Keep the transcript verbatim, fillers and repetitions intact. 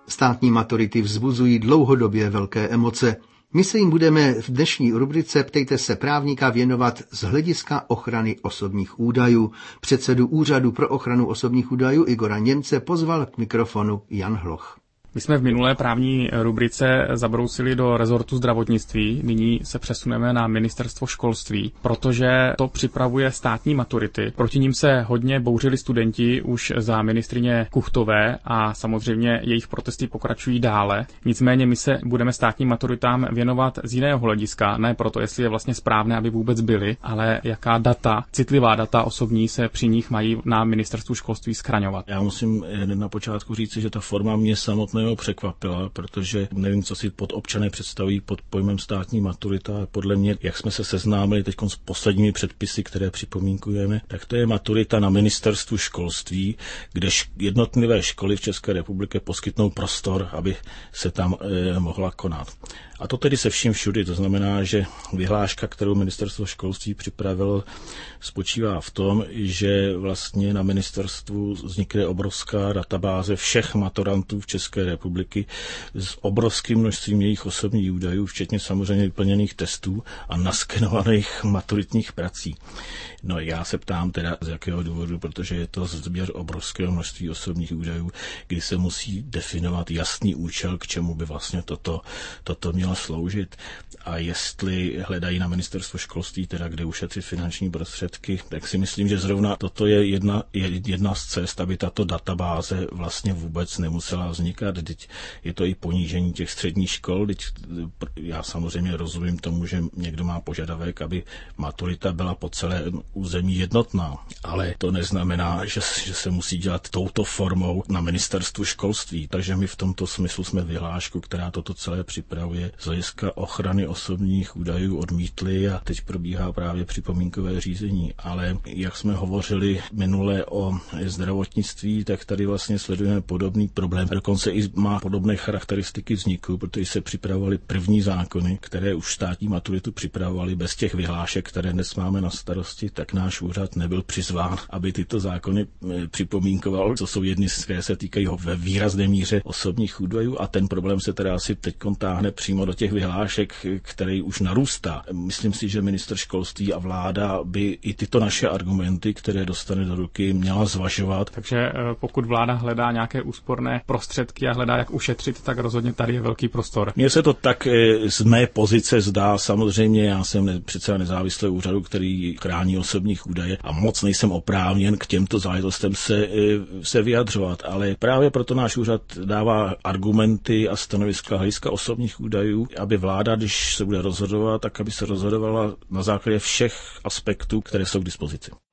Státní maturity vzbuzují dlouhodobě velké emoce. My se jim budeme v dnešní rubrice Ptejte se právníka věnovat z hlediska ochrany osobních údajů. Předsedu Úřadu pro ochranu osobních údajů Igora Němce pozval k mikrofonu Jan Hloch. My jsme v minulé právní rubrice zabrousili do rezortu zdravotnictví, nyní se přesuneme na ministerstvo školství, protože to připravuje státní maturity. Proti nim se hodně bouřili studenti už za ministryně Kuchtové a samozřejmě jejich protesty pokračují dále. Nicméně my se budeme státním maturitám věnovat z jiného hlediska, ne proto, jestli je vlastně správné, aby vůbec byly, ale jaká data, citlivá data osobní se při nich mají na ministerstvu školství schraňovat. Já musím hned na počátku říci, že ta forma mě samotné překvapila, protože nevím, co si pod občané představují pod pojmem státní maturita. Podle mě, jak jsme se seznámili teď s posledními předpisy, které připomínkujeme, tak to je maturita na ministerstvu školství, kde jednotlivé školy v České republice poskytnou prostor, aby se tam eh, mohla konat. A to tedy se vším všudy, to znamená, že vyhláška, kterou ministerstvo školství připravilo, spočívá v tom, že vlastně na ministerstvu vznikne obrovská databáze všech maturantů v České republiky s obrovským množstvím jejich osobních údajů, včetně samozřejmě vyplněných testů a naskenovaných maturitních prací. No já se ptám teda z jakého důvodu, protože je to sběr obrovského množství osobních údajů, kdy se musí definovat jasný účel, k čemu by vlastně toto, toto mělo sloužit a jestli hledají na ministerstvo školství, teda kde ušetřit finanční prostředky, tak si myslím, že zrovna toto je jedna, jedna z cest, aby tato databáze vlastně vůbec nemusela vznikat. Teď je to i ponížení těch středních škol. Teď já samozřejmě rozumím tomu, že někdo má požadavek, aby maturita byla po celé území jednotná, ale to neznamená, že, že se musí dělat touto formou na ministerstvu školství. Takže my v tomto smyslu jsme vyhlášku, která toto celé připravuje, z hlediska ochrany osobních údajů odmítli a teď probíhá právě připomínkové řízení. Ale jak jsme hovořili minule o zdravotnictví, tak tady vlastně sledujeme podobný problém. Dokonce i má podobné charakteristiky vzniku, protože se připravovaly první zákony, které už státní maturitu připravovaly bez těch vyhlášek, které dnes máme na starosti, tak náš úřad nebyl přizván, aby tyto zákony připomínkoval, co jsou jedny, které se týkají ve výrazné míře osobních údajů a ten problém se teda asi teď táhne přímo do těch vyhlášek, který už narůstá. Myslím si, že ministr školství a vláda by i tyto naše argumenty, které dostane do ruky, měla zvažovat. Takže pokud vláda hledá nějaké úsporné prostředky a hledá, jak ušetřit, tak rozhodně tady je velký prostor. Mně se to tak z mé pozice zdá, samozřejmě já jsem přece nezávislý úřadu, který chrání osobních údaje a moc nejsem oprávněn k těmto záležitostem se, se vyjadřovat, ale právě proto náš úřad dává argumenty a stanoviska hlediska osobních údajů, aby vláda, když se bude rozhodovat, tak aby se rozhodovala na základě všech aspektů, které jsou k dispozici.